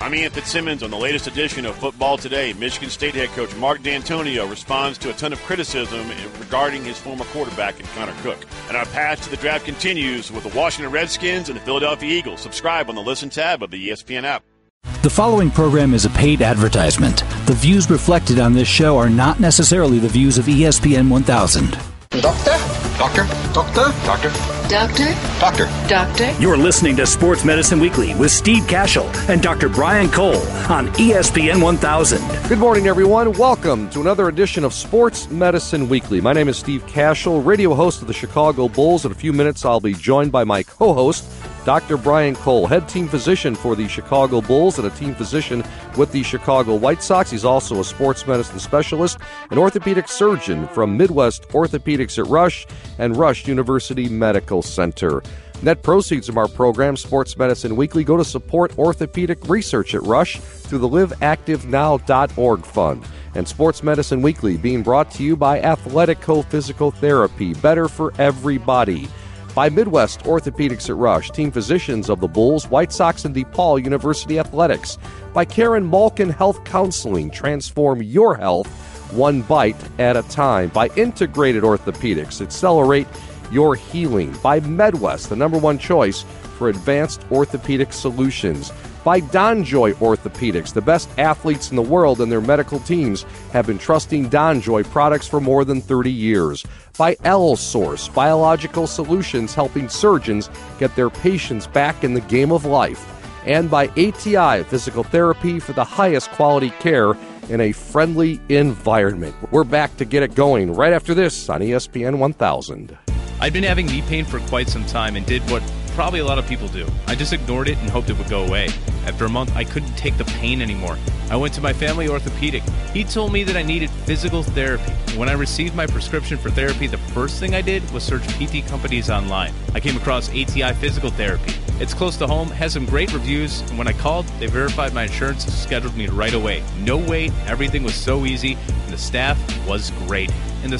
I'm Ian Fitzsimmons on the latest edition of Football Today. Michigan State head coach Mark D'Antonio responds to a ton of criticism regarding his former quarterback Connor Cook. And our path to the draft continues with the Washington Redskins and the Philadelphia Eagles. Subscribe on the Listen tab of the ESPN app. The following program is a paid advertisement. The views reflected on this show are not necessarily the views of ESPN 1000. Doctor? Doctor? Doctor? Doctor? Doctor? Doctor? Doctor? You're listening to Sports Medicine Weekly with Steve Cashel and Dr. Brian Cole on ESPN 1000. Good morning, everyone. Welcome to another edition of Sports Medicine Weekly. My name is Steve Cashel, radio host of the Chicago Bulls. In a few minutes, I'll be joined by my co-host, Dr. Brian Cole, head team physician for the Chicago Bulls and a team physician with the Chicago White Sox. He's also a sports medicine specialist, an orthopedic surgeon from Midwest Orthopedics at Rush and Rush University Medical Center. Net proceeds of our program, Sports Medicine Weekly, go to support orthopedic research at Rush through the LiveActiveNow.org fund. And Sports Medicine Weekly being brought to you by Athletico Physical Therapy, better for everybody. By Midwest Orthopedics at Rush, team physicians of the Bulls, White Sox, and DePaul University Athletics. By Karen Malkin Health Counseling, transform your health one bite at a time. By Integrated Orthopedics, accelerate your healing. By MedWest, the number one choice for advanced orthopedic solutions. By DonJoy Orthopedics, the best athletes in the world and their medical teams have been trusting DonJoy products for more than 30 years. By Allosource, biological solutions helping surgeons get their patients back in the game of life. And by ATI Physical Therapy for the highest quality care in a friendly environment. We're back to get it going right after this on ESPN 1000. I'd been having knee pain for quite some time and did what probably a lot of people do. I just ignored it and hoped it would go away. After a month, I couldn't take the pain anymore. I went to my family orthopedic. He told me that I needed physical therapy. When I received my prescription for therapy, the first thing I did was search PT companies online. I came across ATI Physical Therapy. It's close to home, has some great reviews, and when I called, they verified my insurance and scheduled me right away. No wait, everything was so easy, and the staff was great.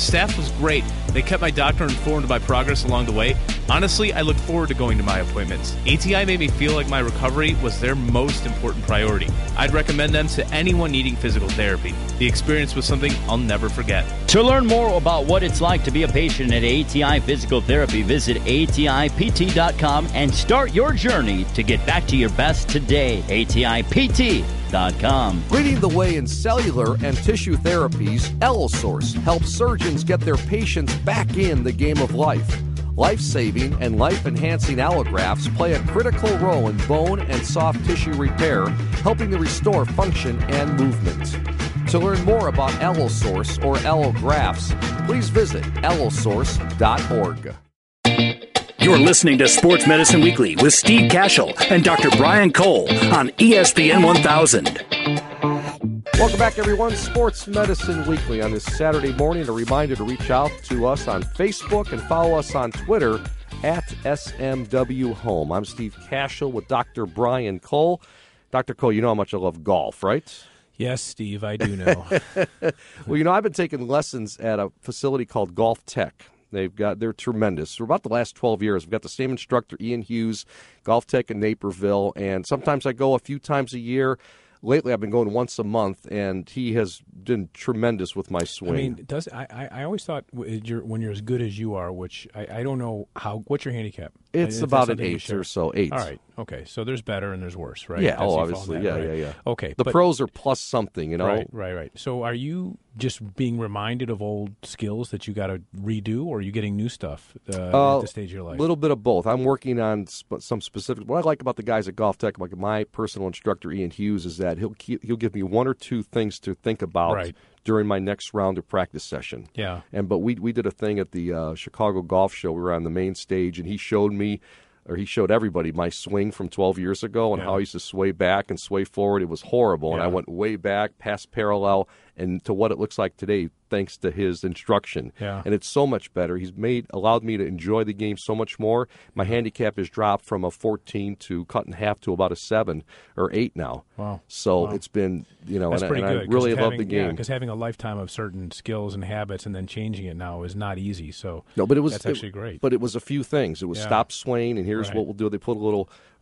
They kept my doctor informed of my progress along the way. Honestly, I looked forward to going to my appointments. ATI made me feel like my recovery was their most important priority. I'd recommend them to anyone needing physical therapy. The experience was something I'll never forget. To learn more about what it's like to be a patient at ATI Physical Therapy, visit ATIPT.com and start your journey to get back to your best today. ATIPT.com. Leading the way in cellular and tissue therapies, Allosource helps surgeons get their patients back in the game of life. Life-saving and life-enhancing allografts play a critical role in bone and soft tissue repair, helping to restore function and movement. To learn more about Allosource or allografts, please visit allosource.org. You're listening to Sports Medicine Weekly with Steve Cashel and Dr. Brian Cole on ESPN 1000. Welcome back, everyone. Sports Medicine Weekly on this Saturday morning. A reminder to reach out to us on Facebook and follow us on Twitter at SMW Home. I'm Steve Cashel with Dr. Brian Cole. Dr. Cole, you know how much I love golf, right? Yes, Steve, I do know. Well, I've been taking lessons at a facility called Golf Tech. They're tremendous. For about the last 12 years, we've got the same instructor, Ian Hughes, Golf Tech in Naperville, and sometimes I go a few times a year. Lately, I've been going once a month, and he has been tremendous with my swing. I always thought when you're as good as you are, which I don't know what's your handicap? It's about an 8 or so, 8. All right, okay. So there's better and there's worse, right? Yeah, obviously, yeah. Okay. The pros are plus something, Right. So are you just being reminded of old skills that you got to redo, or are you getting new stuff at this stage of your life? A little bit of both. I'm working on some specific. What I like about the guys at Golf Tech, like my personal instructor, Ian Hughes, is that he'll give me one or two things to think about during my next round of practice session. Yeah. But we did a thing at the Chicago Golf Show. We were on the main stage, and he showed everybody my swing from 12 years ago and how I used to sway back and sway forward. It was horrible, and I went way back, past parallel, and to what it looks like today, thanks to his instruction. Yeah. And it's so much better. He's allowed me to enjoy the game so much more. My handicap has dropped from a 14 to cut in half to about a 7 or 8 now. Wow. So it's been, That's pretty good. I really love the game. Because having a lifetime of certain skills and habits and then changing it now is not easy. So no, but that's actually great. But it was a few things. It was stop swaying, and here's what we'll do. They put a little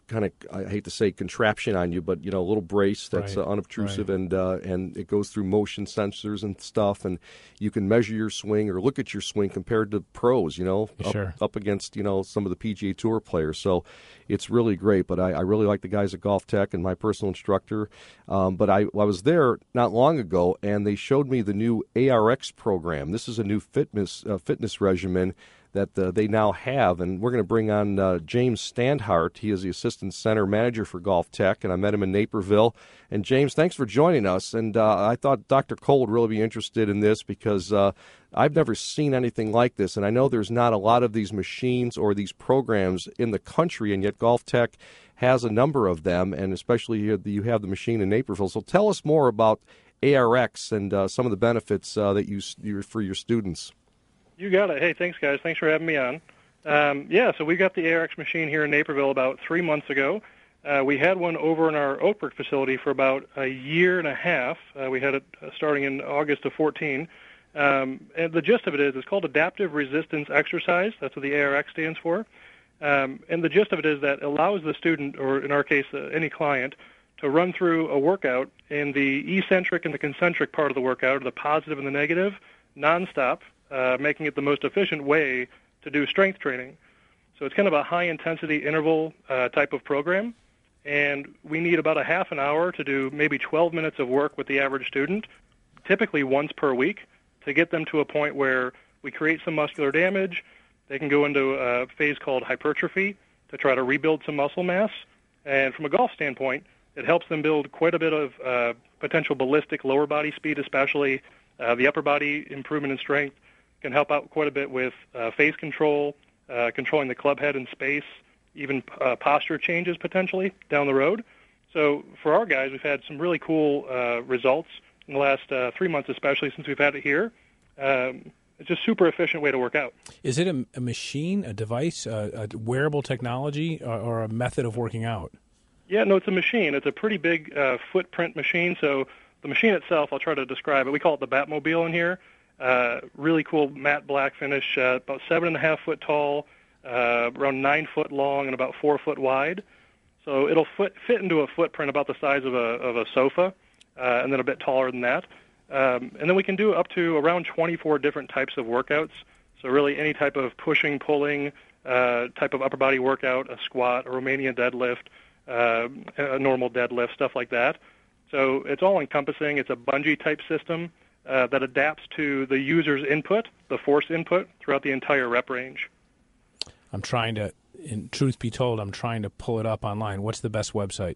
kind of, I hate to say contraption on you, but, a little brace that's unobtrusive, and it goes through motion sensors and stuff, and you can measure your swing or look at your swing compared to pros, up against, some of the PGA Tour players. So it's really great, but I really like the guys at Golf Tech and my personal instructor. But I was there not long ago, and they showed me the new ARX program. This is a new fitness regimen that they now have, and we're going to bring on James Standhart. He is the Assistant Center Manager for Golf Tech, and I met him in Naperville. And James, thanks for joining us. And I thought Dr. Cole would really be interested in this because I've never seen anything like this, and I know there's not a lot of these machines or these programs in the country, and yet Golf Tech has a number of them, and especially you have the machine in Naperville. So tell us more about ARX and some of the benefits that you for your students. You got it. Hey, thanks, guys. Thanks for having me on. So we got the ARX machine here in Naperville about 3 months ago. We had one over in our Oak Brook facility for about a year and a half. We had it starting in August of 14. And the gist of it is it's called Adaptive Resistance Exercise. That's what the ARX stands for. And the gist of it is that allows the student, or in our case, any client, to run through a workout in the eccentric and the concentric part of the workout, or the positive and the negative, nonstop, making it the most efficient way to do strength training. So it's kind of a high-intensity interval type of program, and we need about a half an hour to do maybe 12 minutes of work with the average student, typically once per week, to get them to a point where we create some muscular damage. They can go into a phase called hypertrophy to try to rebuild some muscle mass. And from a golf standpoint, it helps them build quite a bit of potential ballistic lower body speed, especially the upper body improvement in strength. Can help out quite a bit with face control, controlling the club head in space, even posture changes potentially down the road. So for our guys, we've had some really cool results in the last 3 months, especially since we've had it here. It's just super efficient way to work out. Is it a machine, a device, a wearable technology, or a method of working out? Yeah, no, it's a machine. It's a pretty big footprint machine. So the machine itself, I'll try to describe it. We call it the Batmobile in here. Really cool matte black finish, about 7.5 foot tall, around 9 foot long, and about 4 foot wide. So it'll fit into a footprint about the size of a sofa, and then a bit taller than that. And then we can do up to around 24 different types of workouts. So really any type of pushing, pulling, type of upper body workout, a squat, a Romanian deadlift, a normal deadlift, stuff like that. So it's all encompassing. It's a bungee type system that adapts to the user's input, the force input, throughout the entire rep range. I'm trying to, in truth be told, I'm trying to pull it up online. What's the best website?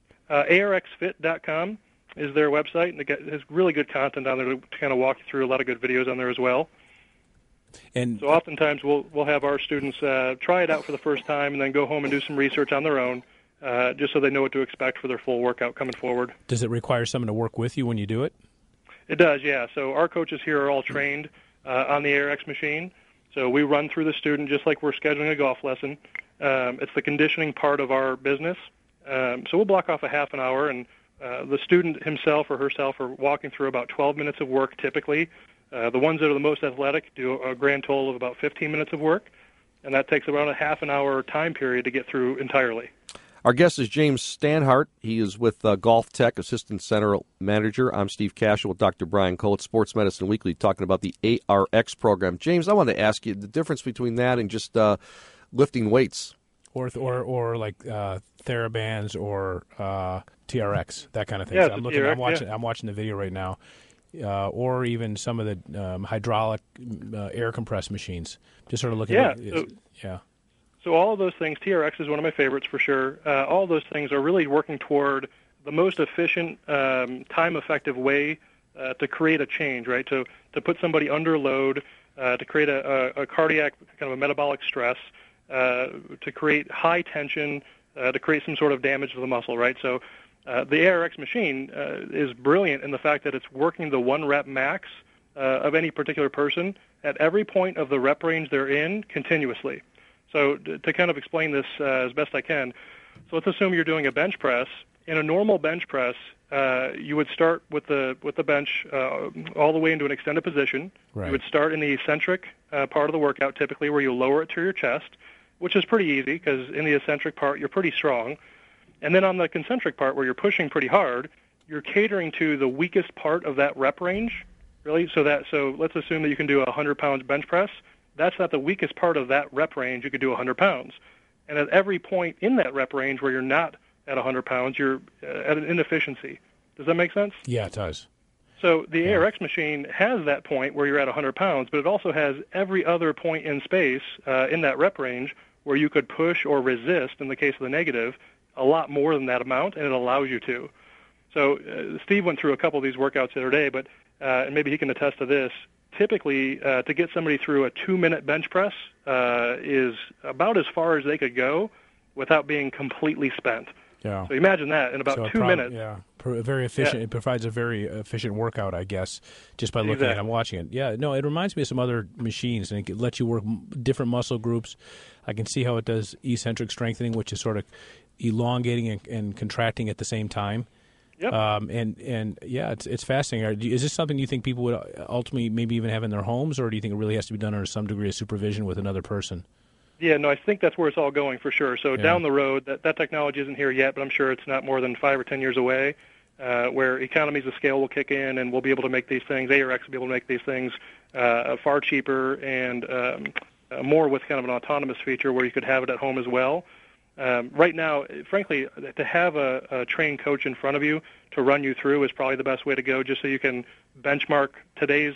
ARXfit.com is their website, and it has really good content on there to kind of walk you through. A lot of good videos on there as well. And so oftentimes we'll have our students try it out for the first time and then go home and do some research on their own, just so they know what to expect for their full workout coming forward. Does it require someone to work with you when you do it? It does, yeah. So our coaches here are all trained on the ARX machine. So we run through the student just like we're scheduling a golf lesson. It's the conditioning part of our business. So we'll block off a half an hour, and the student himself or herself are walking through about 12 minutes of work typically. The ones that are the most athletic do a grand total of about 15 minutes of work, and that takes around a half an hour time period to get through entirely. Our guest is James Standhart. He is with Golf Tech, Assistant Center Manager. I'm Steve Cashel with Dr. Brian Cole at Sports Medicine Weekly, talking about the ARX program. James, I want to ask you the difference between that and just lifting weights. Or like TheraBands or TRX, that kind of thing. Yeah, so I'm watching the video right now. Or even some of the hydraulic air compressed machines. Just sort of looking at it. So all of those things, TRX is one of my favorites for sure. All of those things are really working toward the most efficient, time-effective way to create a change, right? To put somebody under load, to create a cardiac, kind of a metabolic stress, to create high tension, to create some sort of damage to the muscle, right? So the ARX machine is brilliant in the fact that it's working the 1 rep max of any particular person at every point of the rep range they're in continuously. So to kind of explain this as best I can, so let's assume you're doing a bench press. In a normal bench press, you would start with the bench all the way into an extended position. Right. You would start in the eccentric part of the workout, typically where you lower it to your chest, which is pretty easy because in the eccentric part, you're pretty strong. And then on the concentric part where you're pushing pretty hard, you're catering to the weakest part of that rep range, really. So let's assume that you can do a 100 pounds bench press. That's not the weakest part of that rep range. You could do 100 pounds. And at every point in that rep range where you're not at 100 pounds, you're at an inefficiency. Does that make sense? Yeah, it does. So the ARX machine has that point where you're at 100 pounds, but it also has every other point in space in that rep range where you could push or resist, in the case of the negative, a lot more than that amount, and it allows you to. So Steve went through a couple of these workouts the other day, but and maybe he can attest to this. Typically, to get somebody through a 2-minute bench press is about as far as they could go without being completely spent. Yeah. So imagine that in about 2 minutes. Yeah, very efficient. Yeah. It provides a very efficient workout, I guess, just by looking at it and watching it. Yeah, no, it reminds me of some other machines, and it lets you work different muscle groups. I can see how it does eccentric strengthening, which is sort of elongating and contracting at the same time. Yep. And yeah, it's fascinating. Is this something you think people would ultimately maybe even have in their homes, or do you think it really has to be done under some degree of supervision with another person? Yeah, no, I think that's where it's all going for sure. So down the road, that technology isn't here yet, but I'm sure it's not more than 5 or 10 years away, where economies of scale will kick in, and we'll be able to make these things, ARX will be able to make these things far cheaper and more with kind of an autonomous feature where you could have it at home as well. Right now, frankly, to have a trained coach in front of you to run you through is probably the best way to go, just so you can benchmark today's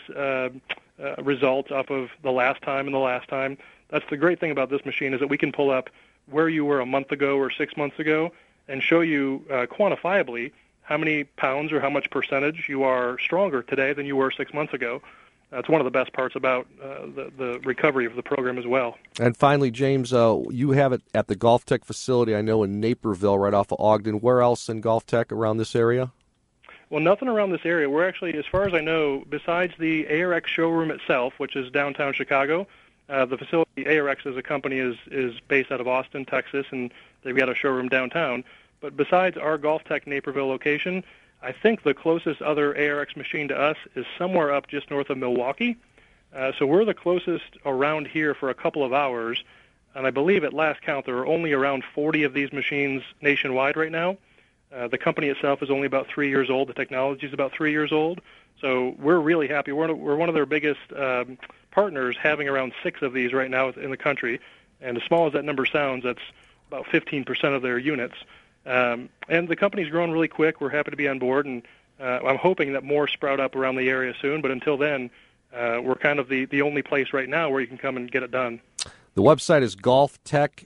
results off of the last time and the last time. That's the great thing about this machine, is that we can pull up where you were a month ago or 6 months ago and show you quantifiably how many pounds or how much percentage you are stronger today than you were 6 months ago. That's one of the best parts about the recovery of the program as well. And finally, James, you have it at the Golf Tech facility, I know, in Naperville, right off of Ogden. Where else in Golf Tech around this area? Well, nothing around this area. We're actually, as far as I know, besides the ARX showroom itself, which is downtown Chicago, the facility, ARX as a company, is based out of Austin, Texas, and they've got a showroom downtown. But besides our Golf Tech Naperville location, I think the closest other ARX machine to us is somewhere up just north of Milwaukee. So we're the closest around here for a couple of hours, and I believe at last count there are only around 40 of these machines nationwide right now. The company itself is only about 3 years old. The technology is about 3 years old. So we're really happy. We're one of their biggest partners, having around 6 of these right now in the country. And as small as that number sounds, that's about 15% of their units. And the company's growing really quick. We're happy to be on board, and I'm hoping that more sprout up around the area soon. But until then, we're kind of the only place right now where you can come and get it done. The website is GolfTech,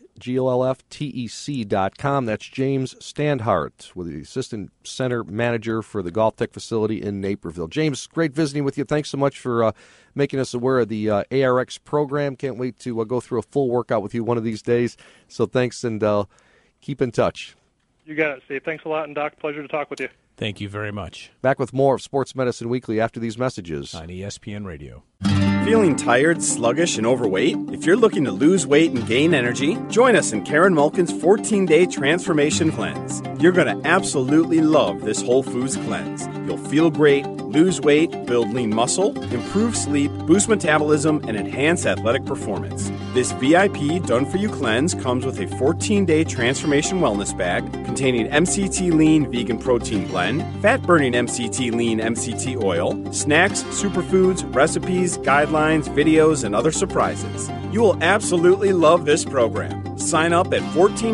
GolfTech.com. That's James Standhart, with the Assistant Center Manager for the Golf Tech facility in Naperville. James, great visiting with you. Thanks so much for making us aware of the ARX program. Can't wait to go through a full workout with you one of these days. So thanks, and keep in touch. You got it, Steve. Thanks a lot, and Doc, pleasure to talk with you. Thank you very much. Back with more of Sports Medicine Weekly after these messages. On ESPN Radio. Feeling tired, sluggish, and overweight? If you're looking to lose weight and gain energy, join us in Karen Malkin's 14-day transformation cleanse. You're going to absolutely love this Whole Foods cleanse. You'll feel great, lose weight, build lean muscle, improve sleep, boost metabolism, and enhance athletic performance. This VIP done-for-you cleanse comes with a 14-day transformation wellness bag containing MCT Lean Vegan Protein Blend, fat-burning MCT Lean MCT Oil, snacks, superfoods, recipes, guidelines, videos, and other surprises. You will absolutely love this program. Sign up at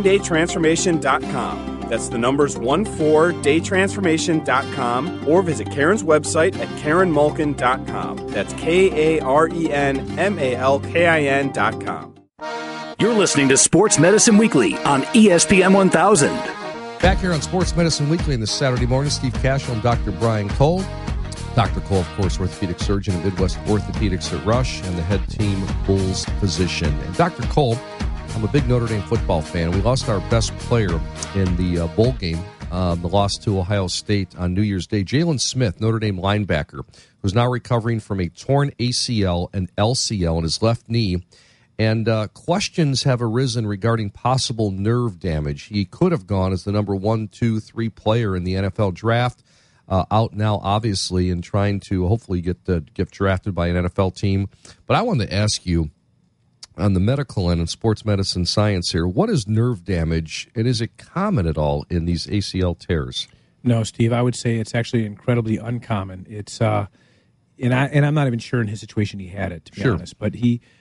14daytransformation.com. That's the numbers 14daytransformation.com, or visit Karen's website at KarenMalkin.com. That's KarenMalkin.com. You're listening to Sports Medicine Weekly on ESPN 1000. Back here on Sports Medicine Weekly on this Saturday morning, Steve Cashel and Dr. Brian Cole. Dr. Cole, of course, orthopedic surgeon at Midwest Orthopedics at Rush and the head team Bulls physician. And Dr. Cole, I'm a big Notre Dame football fan. We lost our best player in the bowl game, the loss to Ohio State on New Year's Day. Jalen Smith, Notre Dame linebacker, who's now recovering from a torn ACL and LCL in his left knee. And questions have arisen regarding possible nerve damage. He could have gone as the number 1, 2, 3 player in the NFL draft. Out now, obviously, and trying to hopefully get drafted by an NFL team. But I wanted to ask you, on the medical end and sports medicine science here. What is nerve damage, and is it common at all in these ACL tears? No, Steve, I would say it's actually incredibly uncommon. It's and I'm not even sure in his situation he had it, to be honest. But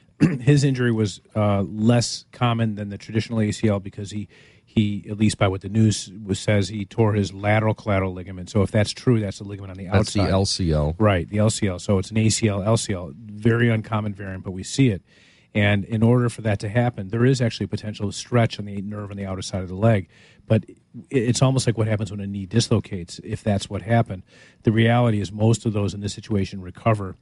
his injury was less common than the traditional ACL because he, at least by what the news says, he tore his lateral collateral ligament. So if that's true, that's the ligament on the outside. That's the LCL. Right, the LCL. So it's an ACL, LCL, very uncommon variant, but we see it. And in order for that to happen, there is actually a potential stretch on the nerve on the outer side of the leg. But it's almost like what happens when a knee dislocates, if that's what happened. The reality is most of those in this situation recover.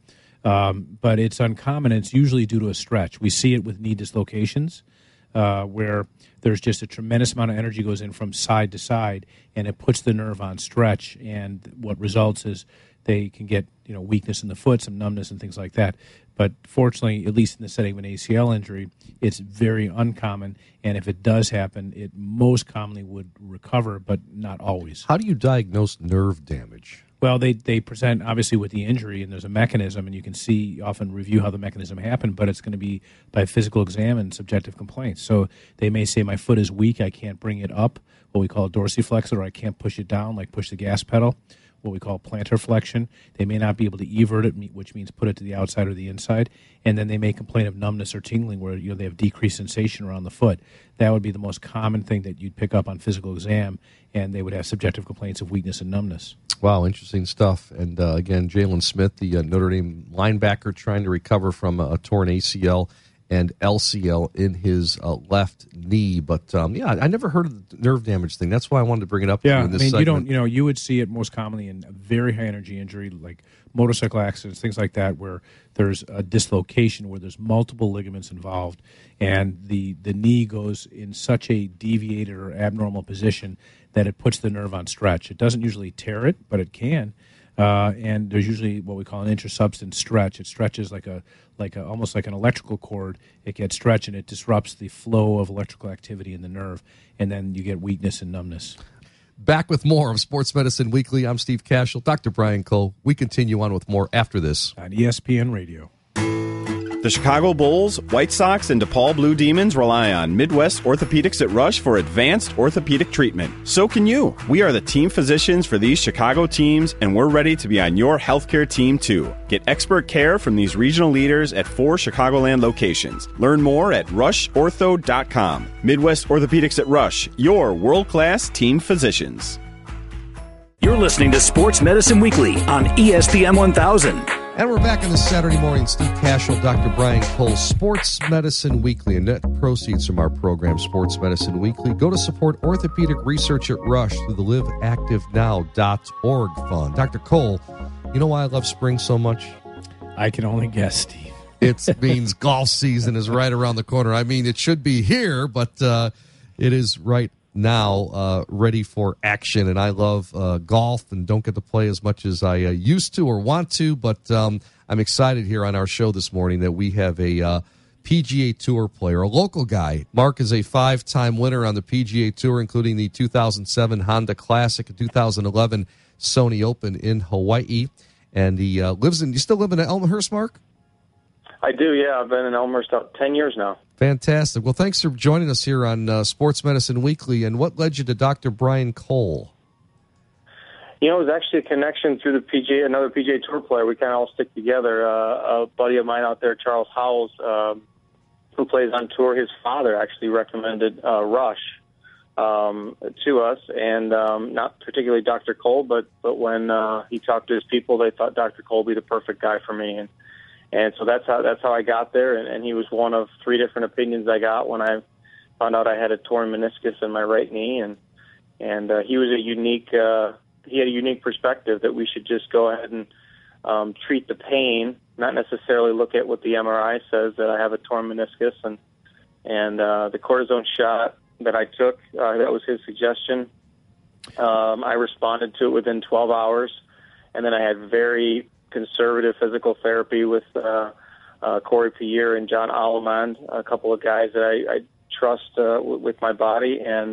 But it's uncommon, and it's usually due to a stretch. We see it with knee dislocations where there's just a tremendous amount of energy goes in from side to side, and it puts the nerve on stretch. And what results is they can get weakness in the foot, some numbness, and things like that. But fortunately, at least in the setting of an ACL injury, it's very uncommon. And if it does happen, it most commonly would recover, but not always. How do you diagnose nerve damage? Well, they present, obviously, with the injury, and there's a mechanism, and you can often review how the mechanism happened, but it's going to be by physical exam and subjective complaints. So they may say, my foot is weak, I can't bring it up, what we call dorsiflexor, or I can't push it down, like push the gas pedal, what we call plantar flexion. They may not be able to evert it, which means put it to the outside or the inside, and then they may complain of numbness or tingling where they have decreased sensation around the foot. That would be the most common thing that you'd pick up on physical exam, and they would have subjective complaints of weakness and numbness. Wow, interesting stuff. And again, Jalen Smith, the Notre Dame linebacker, trying to recover from a torn ACL and LCL in his left knee. But, I never heard of the nerve damage thing. That's why I wanted to bring it up to you in this segment. You would see it most commonly in a very high energy injury like motorcycle accidents, things like that, where there's a dislocation, where there's multiple ligaments involved, and the knee goes in such a deviated or abnormal position that it puts the nerve on stretch. It doesn't usually tear it, but it can. And there's usually what we call an intersubstance stretch. It stretches like almost like an electrical cord. It gets stretched, and it disrupts the flow of electrical activity in the nerve, and then you get weakness and numbness. Back with more of Sports Medicine Weekly. I'm Steve Cashel, Dr. Brian Cole. We continue on with more after this on ESPN Radio. The Chicago Bulls, White Sox, and DePaul Blue Demons rely on Midwest Orthopedics at Rush for advanced orthopedic treatment. So can you. We are the team physicians for these Chicago teams, and we're ready to be on your healthcare team too. Get expert care from these regional leaders at 4 Chicagoland locations. Learn more at rushortho.com. Midwest Orthopedics at Rush, your world-class team physicians. You're listening to Sports Medicine Weekly on ESPN 1000. And we're back on this Saturday morning. Steve Cashel, Dr. Brian Cole, Sports Medicine Weekly. And net proceeds from our program, Sports Medicine Weekly, go to support orthopedic research at Rush through the liveactivenow.org fund. Dr. Cole, you know why I love spring so much? I can only guess, Steve. It means golf season is right around the corner. I mean, it should be here, but it is right now ready for action. And I love golf and don't get to play as much as I used to or want to, but I'm excited here on our show this morning that we have a PGA Tour player, a local guy. Mark is a 5-time winner on the PGA Tour, including the 2007 Honda Classic and 2011 Sony Open in Hawaii. And he lives in, you still live in Elmhurst, Mark? I do, yeah. I've been in Elmhurst about 10 years now. Fantastic. Well, thanks for joining us here on Sports Medicine Weekly. And what led you to Dr. Brian Cole? It was actually a connection through the PGA, another PGA Tour player. We kind of all stick together. A buddy of mine out there, Charles Howells, who plays on tour, his father actually recommended Rush to us, and not particularly Dr. Cole, but when he talked to his people, they thought Dr. Cole would be the perfect guy for me. And so that's how I got there, and he was one of 3 different opinions I got when I found out I had a torn meniscus in my right knee, and he was he had a unique perspective that we should just go ahead and treat the pain, not necessarily look at what the MRI says that I have a torn meniscus, and the cortisone shot that I took, that was his suggestion. I responded to it within 12 hours, and then I had very conservative physical therapy with Corey Pierre and John Allemand, a couple of guys that I trust with my body, and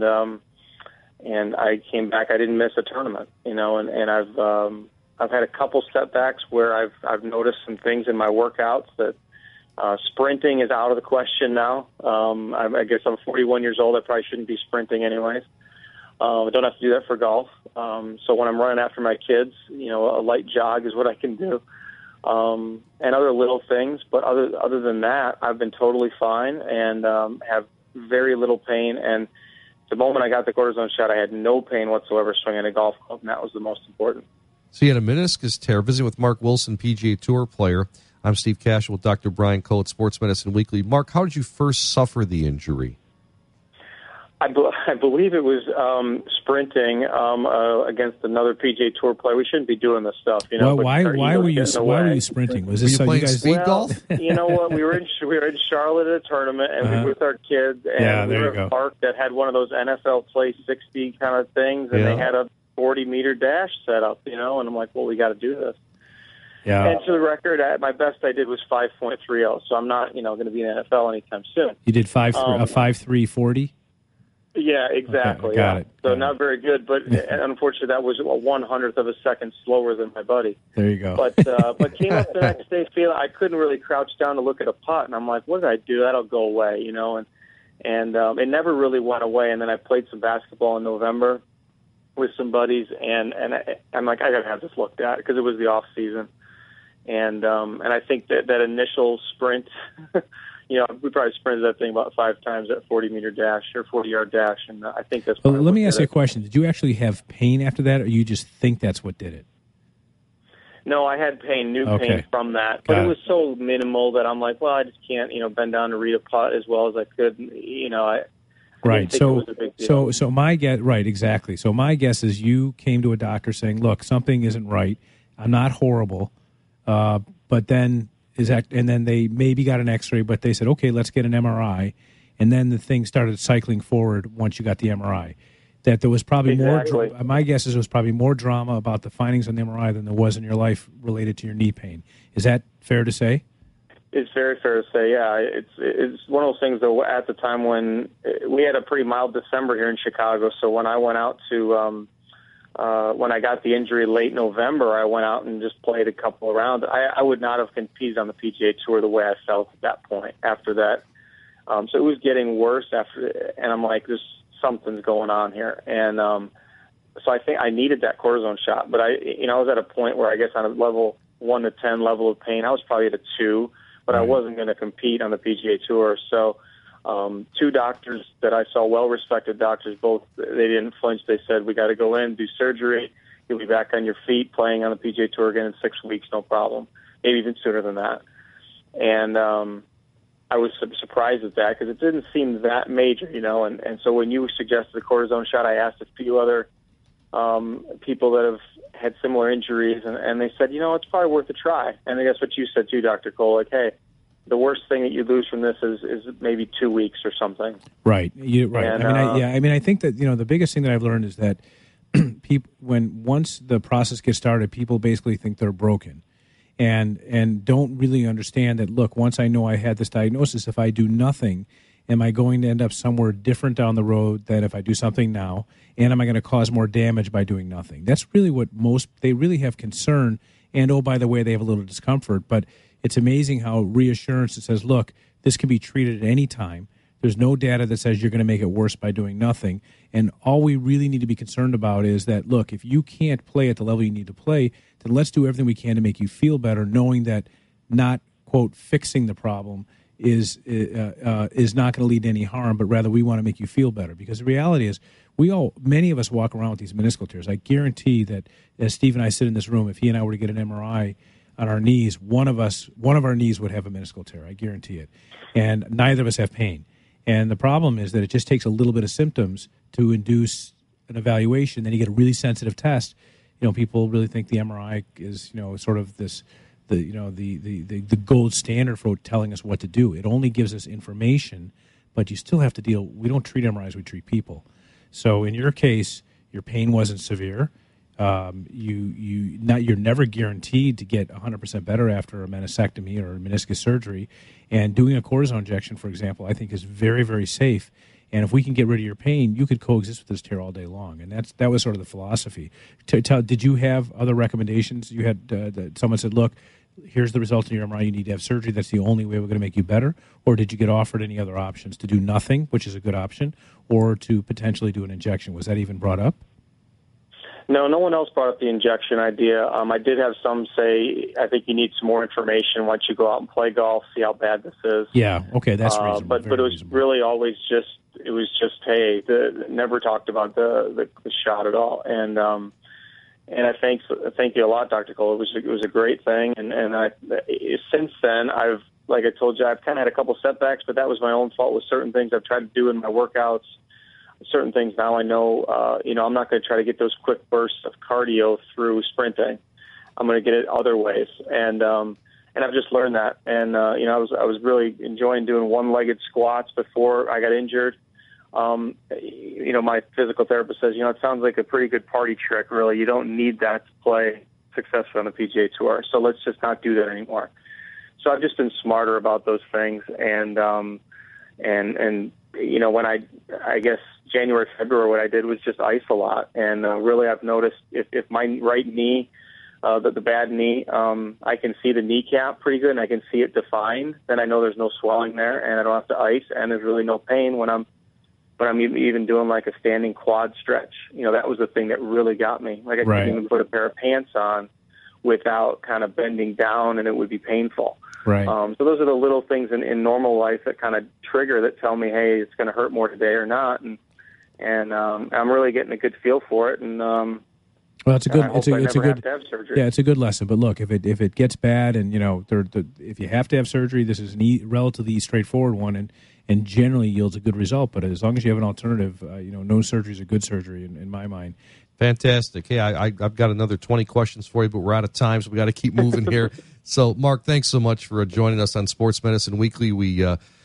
I came back. I didn't miss a tournament, and I've had a couple setbacks where I've noticed some things in my workouts that Sprinting is out of the question now. I guess I'm 41 years old. I probably shouldn't be sprinting anyways. I don't have to do that for golf. So when I'm running after my kids, a light jog is what I can do. And other little things. But other than that, I've been totally fine and have very little pain. And the moment I got the cortisone shot, I had no pain whatsoever swinging a golf club, and that was the most important. So you had a meniscus tear. Visiting with Mark Wilson, PGA Tour player. I'm Steve Cashel with Dr. Brian Cole at Sports Medicine Weekly. Mark, how did you first suffer the injury? I believe it was sprinting against another PGA Tour player. We shouldn't be doing this stuff, Well, why were you sprinting? Was this were you playing you guys? speed golf? You know what? We were in Charlotte at a tournament, and we were with our kids, and we were at a park that had one of those NFL Play 60 kind of things, and they had a 40-meter dash set up, and I'm like, well, we got to do this. Yeah. And to the record, my best I did was 5.30, so I'm not, going to be in the NFL anytime soon. You did 5.340? Yeah, exactly. Okay, got it. So not very good, but unfortunately that was 1/100th of a second slower than my buddy. There you go. But came up the next day feeling I couldn't really crouch down to look at a putt, and I'm like, what did I do? That'll go away, and it never really went away. And then I played some basketball in November with some buddies, and I'm like, I got to have this looked at because it was the off season, and I think that initial sprint. We probably sprinted that thing about 5 times at 40-meter dash or 40-yard dash, and I think that's. Well, let me ask you a question. Did you actually have pain after that, or you just think that's what did it? No, I had pain from that, but it was so minimal that I'm like, well, I just can't, bend down to read a putt as well as I could. Right. So my guess, right, exactly. So my guess is you came to a doctor saying, look, something isn't right. I'm not horrible, but then. And then they maybe got an X-ray, but they said, okay, let's get an MRI. And then the thing started cycling forward once you got the MRI. That there was probably more, my guess is there was probably more drama about the findings on the MRI than there was in your life related to your knee pain. Is that fair to say? It's very fair to say, yeah. It's one of those things, though, at the time when we had a pretty mild December here in Chicago. So when I went out to when I got the injury late November, I went out and just played a couple of rounds. I would not have competed on the PGA Tour the way I felt at that point after that. So it was getting worse after, and I'm like, there's something's going on here. And so I think I needed that cortisone shot. But I was at a point where I guess on a level 1 to 10 level of pain, I was probably at a 2, but I wasn't going to compete on the PGA Tour. So 2 doctors that I saw, well-respected doctors, both, they didn't flinch. They said, we got to go in, do surgery. You'll be back on your feet playing on the PGA Tour again in 6 weeks, no problem. Maybe even sooner than that. And I was surprised at that because it didn't seem that major, And so when you suggested the cortisone shot, I asked a few other people that have had similar injuries, and they said, it's probably worth a try. And I guess what you said too, Dr. Cole, like, hey, the worst thing that you lose from this is maybe 2 weeks or something. Right. Right. And, I think that, the biggest thing that I've learned is that people, once the process gets started, people basically think they're broken and don't really understand that, look, once I know I had this diagnosis, if I do nothing, am I going to end up somewhere different down the road than if I do something now? And am I going to cause more damage by doing nothing? That's really what they really have concern. And, oh, by the way, they have a little discomfort, but it's amazing how reassurance that says, look, this can be treated at any time. There's no data that says you're going to make it worse by doing nothing. And all we really need to be concerned about is that, look, if you can't play at the level you need to play, then let's do everything we can to make you feel better, knowing that not, quote, fixing the problem is not going to lead to any harm, but rather we want to make you feel better. Because the reality is many of us walk around with these meniscal tears. I guarantee that as Steve and I sit in this room, if he and I were to get an MRI on our knees, one of our knees would have a meniscal tear. I guarantee it. And neither of us have pain. And the problem is that it just takes a little bit of symptoms to induce an evaluation. Then you get a really sensitive test. People really think the MRI is, sort of this, the gold standard for telling us what to do. It only gives us information, but you still have to deal. We don't treat MRIs, we treat people. So in your case, your pain wasn't severe. You're never guaranteed to get 100% better after a meniscectomy or a meniscus surgery, and doing a cortisone injection, for example, I think is very, very safe. And if we can get rid of your pain, you could coexist with this tear all day long. And that was sort of the philosophy. Did you have other recommendations? You had someone said, look, here's the result of your MRI, you need to have surgery, that's the only way we're going to make you better? Or did you get offered any other options to do nothing, which is a good option, or to potentially do an injection? Was that even brought up? No one else brought up the injection idea. I did have some say, I think you need some more information once you go out and play golf, see how bad this is. Yeah, okay, that's reasonable. But it was really always just, hey, never talked about the shot at all. And I thank you a lot, Dr. Cole. It was a great thing. And since then, like I told you, I've kind of had a couple setbacks, but that was my own fault with certain things I've tried to do in my workouts. Certain things now I know, I'm not going to try to get those quick bursts of cardio through sprinting. I'm going to get it other ways, and I've just learned that. And I was really enjoying doing one-legged squats before I got injured. My physical therapist says, it sounds like a pretty good party trick. Really, you don't need that to play successfully on the PGA Tour. So let's just not do that anymore. So I've just been smarter about those things, and when I guess January, February, what I did was just ice a lot. And really I've noticed if my right knee, the bad knee, I can see the kneecap pretty good and I can see it defined, then I know there's no swelling there and I don't have to ice, and there's really no pain when I'm even doing like a standing quad stretch. That was the thing that really got me. Like I couldn't even put a pair of pants on without kind of bending down, and it would be painful. Right. So those are the little things in normal life that kind of trigger, that tell me, hey, it's going to hurt more today or not, and I'm really getting a good feel for it. And well, it's a good. It's a good. To have surgery. Yeah, it's a good lesson. But look, if it gets bad, and if you have to have surgery, this is a relatively straightforward one, and generally yields a good result. But as long as you have an alternative, no surgery is a good surgery in my mind. Fantastic. Hey, I've got another 20 questions for you, but we're out of time, so we got to keep moving here. So, Mark, thanks so much for joining us on Sports Medicine Weekly. We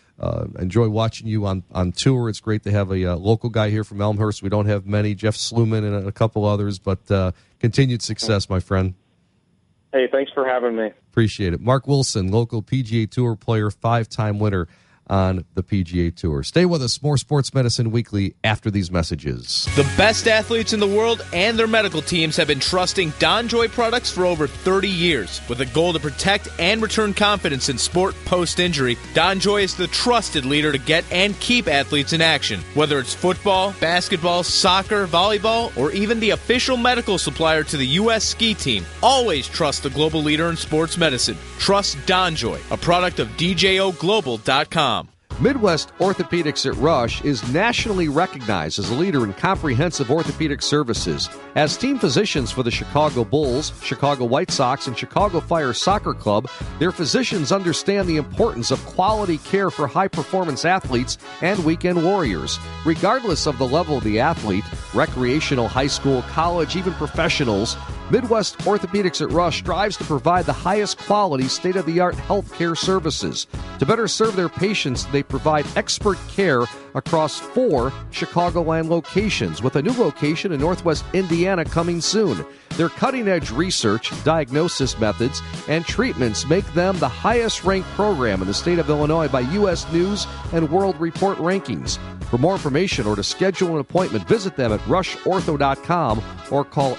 enjoy watching you on tour. It's great to have a local guy here from Elmhurst. We don't have many, Jeff Sluman and a couple others, but continued success, my friend. Hey, thanks for having me. Appreciate it. Mark Wilson, local PGA Tour player, 5-time winner on the PGA Tour. Stay with us. More Sports Medicine Weekly after these messages. The best athletes in the world and their medical teams have been trusting DonJoy products for over 30 years. With a goal to protect and return confidence in sport post-injury, DonJoy is the trusted leader to get and keep athletes in action. Whether it's football, basketball, soccer, volleyball, or even the official medical supplier to the U.S. ski team, always trust the global leader in sports medicine. Trust DonJoy, a product of DJOglobal.com. Midwest Orthopedics at Rush is nationally recognized as a leader in comprehensive orthopedic services. As team physicians for the Chicago Bulls, Chicago White Sox, and Chicago Fire Soccer Club, their physicians understand the importance of quality care for high-performance athletes and weekend warriors. Regardless of the level of the athlete, recreational, high school, college, even professionals, Midwest Orthopedics at Rush strives to provide the highest quality, state-of-the-art health care services. To better serve their patients, they provide expert care across 4 Chicagoland locations, with a new location in Northwest Indiana coming soon. Their cutting-edge research, diagnosis methods, and treatments make them the highest-ranked program in the state of Illinois by U.S. News and World Report rankings. For more information or to schedule an appointment, visit them at rushortho.com or call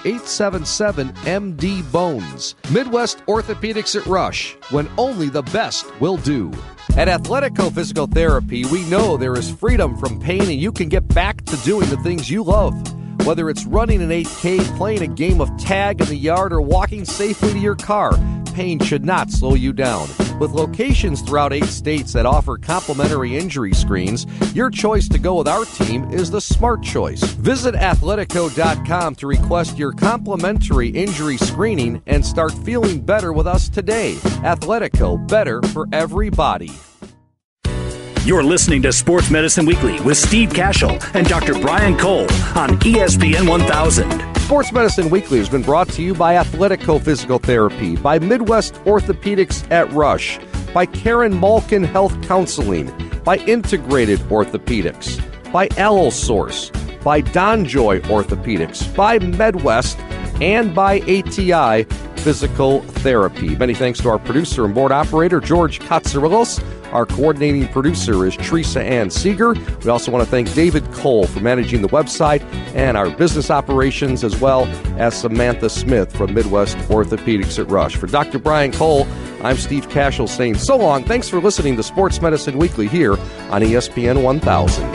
877-MD-BONES. Midwest Orthopedics at Rush, when only the best will do. At Athletico Physical Therapy, we know there is freedom from pain and you can get back to doing the things you love. Whether it's running an 8K, playing a game of tag in the yard, or walking safely to your car, pain should not slow you down. With locations throughout 8 states that offer complimentary injury screens, your choice to go with our team is the smart choice. Visit Athletico.com to request your complimentary injury screening and start feeling better with us today. Athletico, better for everybody. You're listening to Sports Medicine Weekly with Steve Cashel and Dr. Brian Cole on ESPN 1000. Sports Medicine Weekly has been brought to you by Athletico Physical Therapy, by Midwest Orthopedics at Rush, by Karen Malkin Health Counseling, by Integrated Orthopedics, by Allosource, by DonJoy Orthopedics, by MedWest, and by ATI Physical Therapy. Many thanks to our producer and board operator, George Katsarilos. Our coordinating producer is Teresa Ann Seeger. We also want to thank David Cole for managing the website and our business operations, as well as Samantha Smith from Midwest Orthopedics at Rush. For Dr. Brian Cole, I'm Steve Cashel saying so long. Thanks for listening to Sports Medicine Weekly here on ESPN 1000.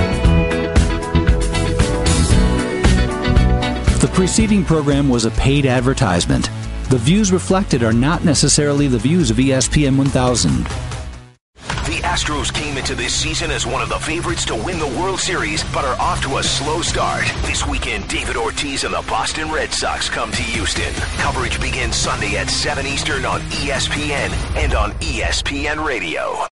The preceding program was a paid advertisement. The views reflected are not necessarily the views of ESPN 1000. The Astros came into this season as one of the favorites to win the World Series, but are off to a slow start. This weekend, David Ortiz and the Boston Red Sox come to Houston. Coverage begins Sunday at 7 Eastern on ESPN and on ESPN Radio.